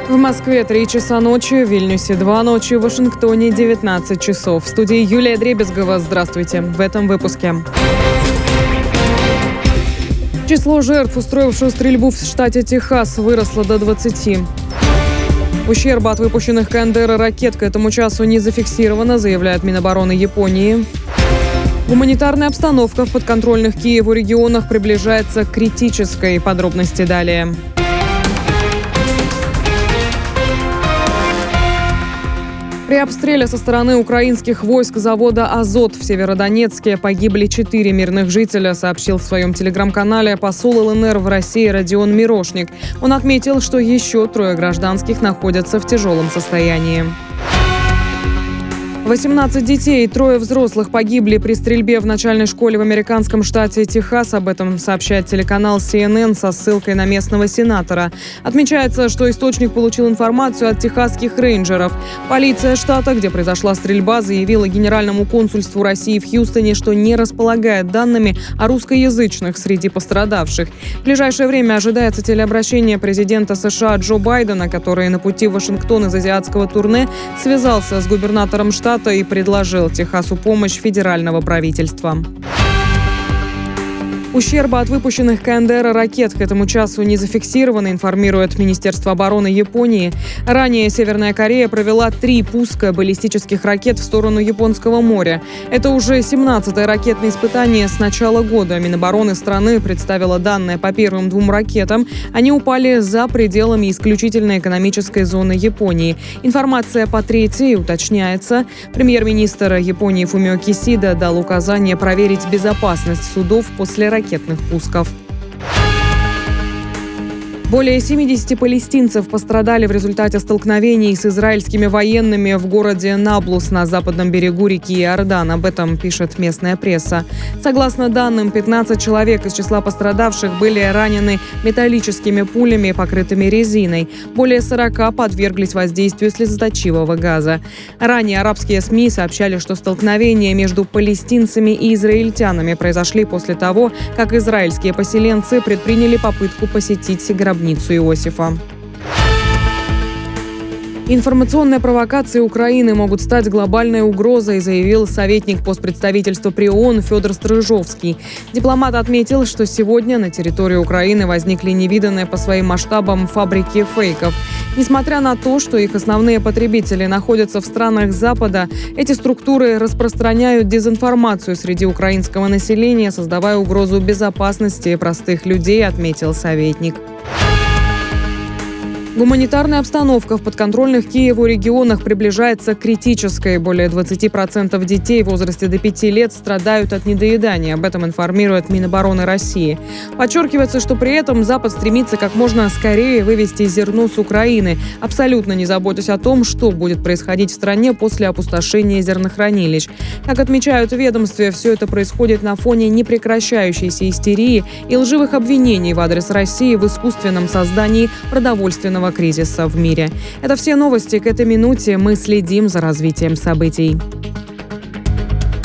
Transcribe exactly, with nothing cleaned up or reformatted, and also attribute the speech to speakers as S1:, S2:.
S1: В Москве три часа ночи, в Вильнюсе два ночи, в Вашингтоне девятнадцать часов. В студии Юлия Дребезгова. Здравствуйте. В этом выпуске. Число жертв, устроивших стрельбу в штате Техас, выросло до двадцати. Ущерба от выпущенных ка эн дэ эр ракет к этому часу не зафиксировано, заявляет Минобороны Японии. Гуманитарная обстановка в подконтрольных Киеву регионах приближается к критической. Подробности далее. При обстреле со стороны украинских войск завода «Азот» в Северодонецке погибли четыре мирных жителя, сообщил в своем телеграм-канале посол эл эн эр в России Родион Мирошник. Он отметил, что еще трое гражданских находятся в тяжелом состоянии. восемнадцать детей и трое взрослых погибли при стрельбе в начальной школе в американском штате Техас. Об этом сообщает телеканал си эн эн со ссылкой на местного сенатора. Отмечается, что источник получил информацию от техасских рейнджеров. Полиция штата, где произошла стрельба, заявила Генеральному консульству России в Хьюстоне, что не располагает данными о русскоязычных среди пострадавших. В ближайшее время ожидается телеобращение президента США Джо Байдена, который на пути в Вашингтон из азиатского турне связался с губернатором штата и предложил Техасу помощь федерального правительства. Ущерба от выпущенных ка эн дэ эр ракет к этому часу не зафиксировано, информирует Министерство обороны Японии. Ранее Северная Корея провела три пуска баллистических ракет в сторону Японского моря. Это уже семнадцатое ракетное испытание с начала года. Минобороны страны представила данные по первым двум ракетам. Они упали за пределами исключительной экономической зоны Японии. Информация по третьей уточняется. Премьер-министр Японии Фумио Кисида дал указание проверить безопасность судов после ракет. ракетных пусков. Более семидесяти палестинцев пострадали в результате столкновений с израильскими военными в городе Наблус на западном берегу реки Иордан. Об этом пишет местная пресса. Согласно данным, пятнадцать человек из числа пострадавших были ранены металлическими пулями, покрытыми резиной. Более сорока подверглись воздействию слезоточивого газа. Ранее арабские СМИ сообщали, что столкновения между палестинцами и израильтянами произошли после того, как израильские поселенцы предприняли попытку посетить гробницу Иосифа. Информационные провокации Украины могут стать глобальной угрозой, заявил советник постпредставительства при ООН Федор Стрижовский. Дипломат отметил, что сегодня на территории Украины возникли невиданные по своим масштабам фабрики фейков. Несмотря на то, что их основные потребители находятся в странах Запада, эти структуры распространяют дезинформацию среди украинского населения, создавая угрозу безопасности простых людей, отметил советник. Гуманитарная обстановка в подконтрольных Киеву регионах приближается к критической. Более двадцати процентов детей в возрасте до пяти лет страдают от недоедания. Об этом информирует Минобороны России. Подчеркивается, что при этом Запад стремится как можно скорее вывести зерно с Украины, абсолютно не заботясь о том, что будет происходить в стране после опустошения зернохранилищ. Как отмечают в ведомстве, все это происходит на фоне непрекращающейся истерии и лживых обвинений в адрес России в искусственном создании продовольственного кризиса в мире. Это все новости к этой минуте. Мы следим за развитием событий.